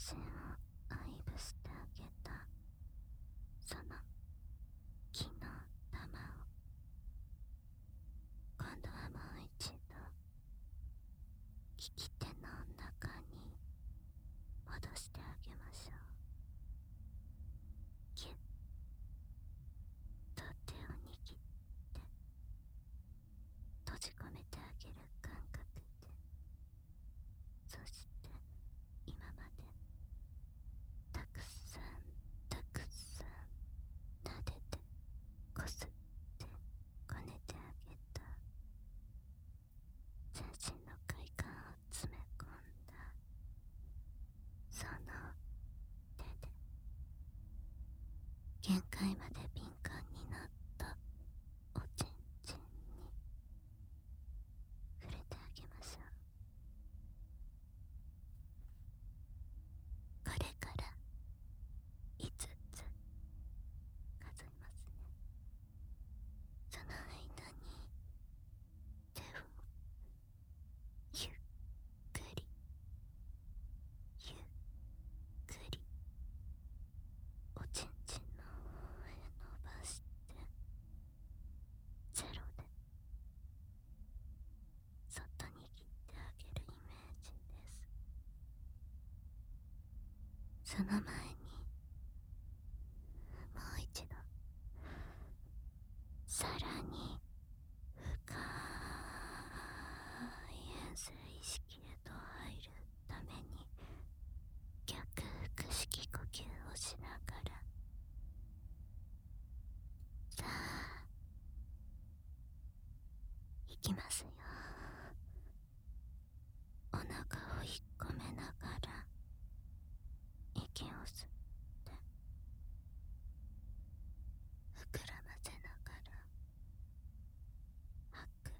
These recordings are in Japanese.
心を愛撫してあげたその木の玉を今度はもう一度利き手の中に戻してあげましょう。ぎゅっと手を握って閉じ込めてあげる感覚で、そして今までたくさんたくさん撫でてこすってこねてあげた全身の快感を詰め込んだその手で限界まで敏感になったおちんちんに触れてあげましょう。これから5つ数えますね。その間に手をゆっくりゆっくりおちんちんの方へ伸ばしてゼロでそっと握ってあげるイメージです。その前にもう一度さらに深い円錐意識へと入るために逆腹式呼吸をしながら、さあいきますよ。お腹を引っ込めながら息を吸って膨らませながら吐く。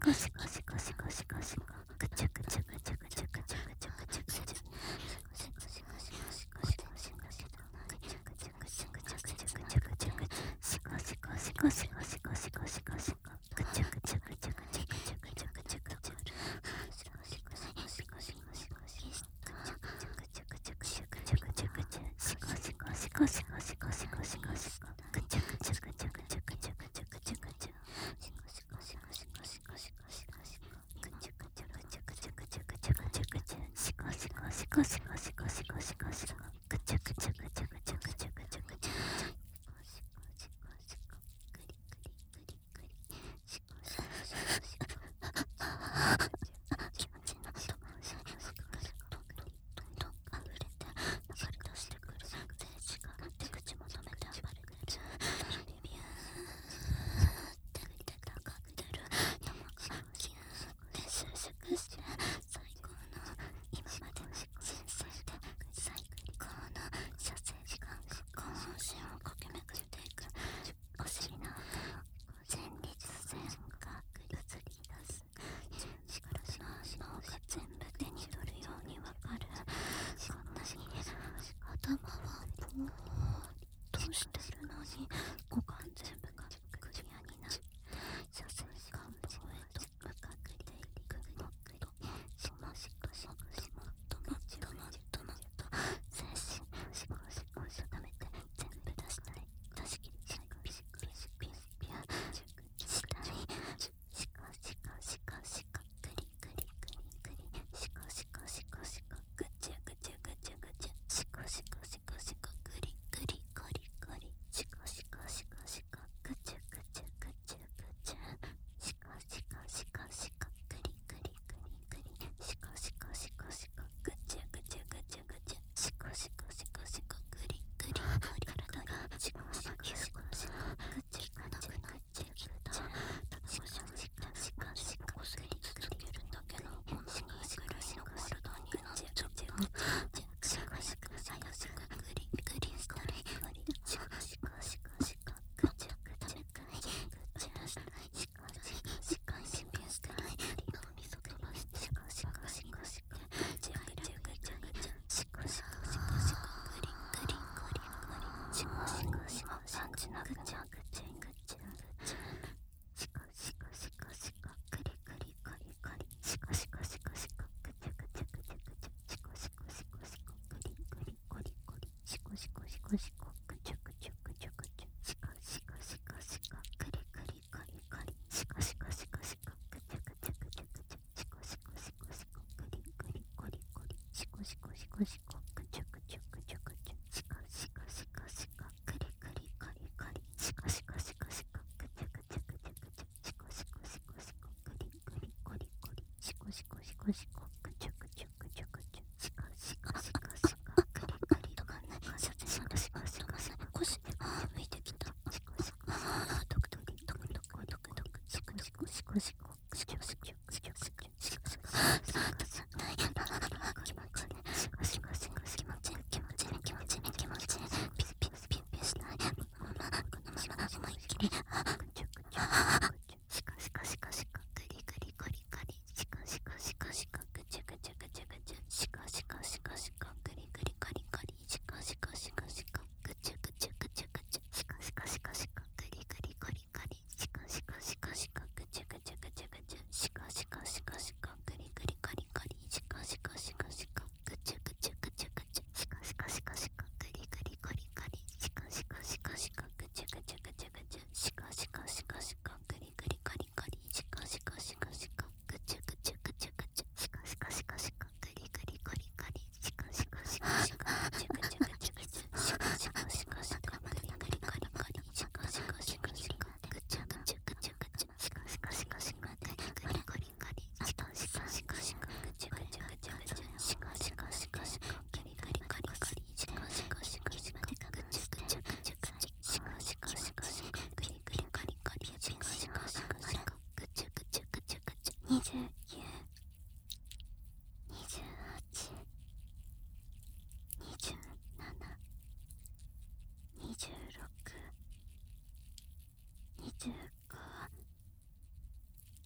29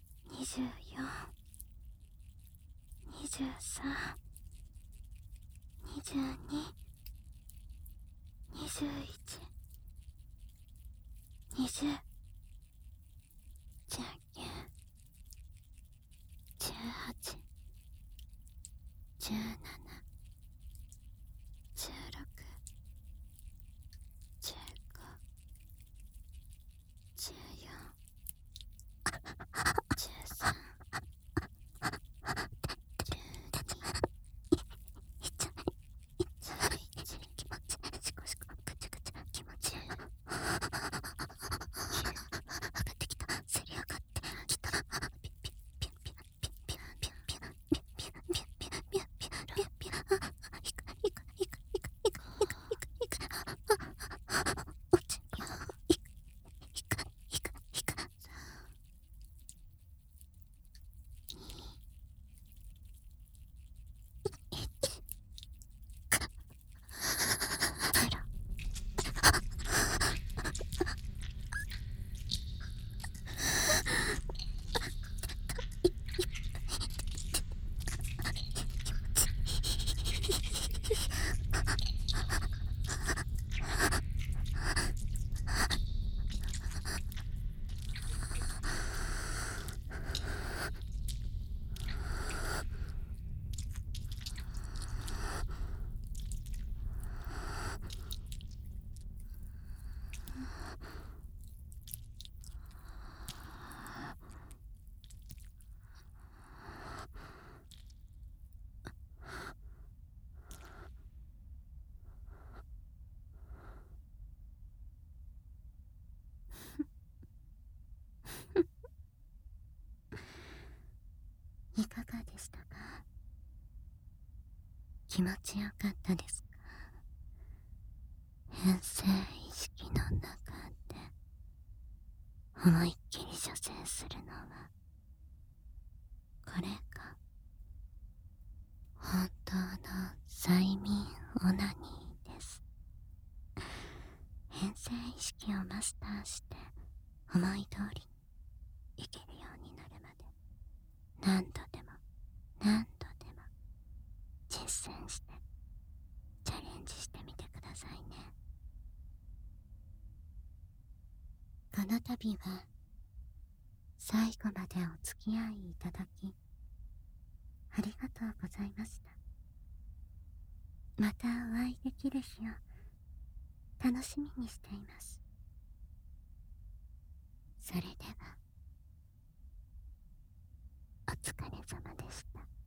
24、23、22、21、20、19、18、17、16、15、14、13、いかがでしたか？気持ちよかったですか？変性意識の中で思いっきり射精するのはこれが本当の催眠オナニーです。変性意識をマスターして思い通りにいけるようになるまで何度でも何度でも実践してチャレンジしてみてくださいね。この度は最後までお付き合いいただきありがとうございました。またお会いできる日を楽しみにしています。それではお疲れ様でした。